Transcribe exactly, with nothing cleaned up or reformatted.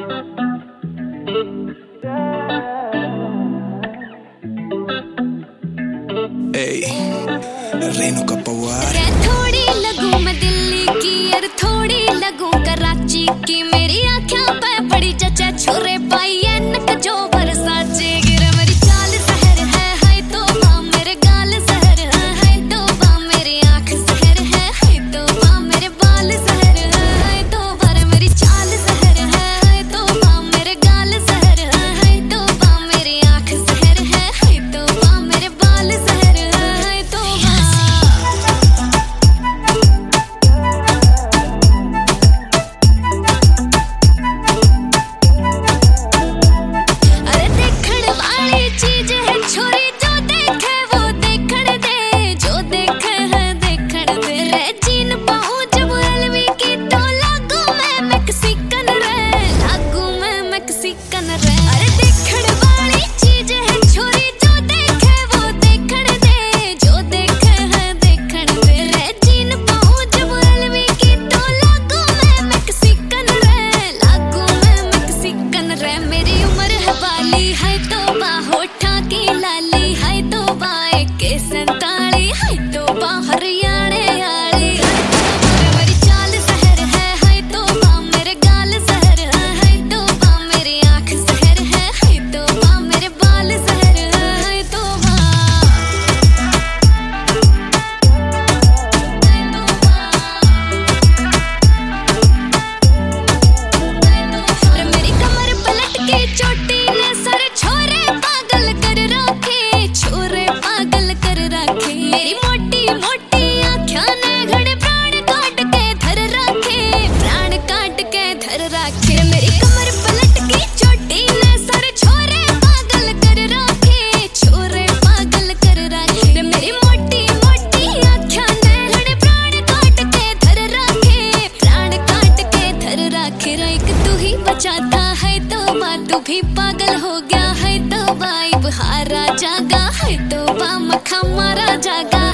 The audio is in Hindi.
Ey, Reno Capaguar। थोड़ी लगूं मैं दिल्ली की और थोड़ी लगूं कराची की, मेरी आँखों पे बड़ी जचा छोरे पाई है नक जो बरसाचे गिरे। मेरी चाल जहर है हाय तौबा, मेरे गाल जहर है हाय तौबा, मेरी आँख जहर है हाय तौबा, मेरे बाल जहर है हाय तौबा, मेरी चाल जहर है हाय तौबा, मेरे गाल जहर है हाय तौबा, मेरी आँख जहर है हाय तौबा, मेरे बाल जहर है हाय तौबा। बचाता है तौबा, तू भी पागल हो गया है तौबा, इब हारा जागा है तौबा, मखा मारा जागा।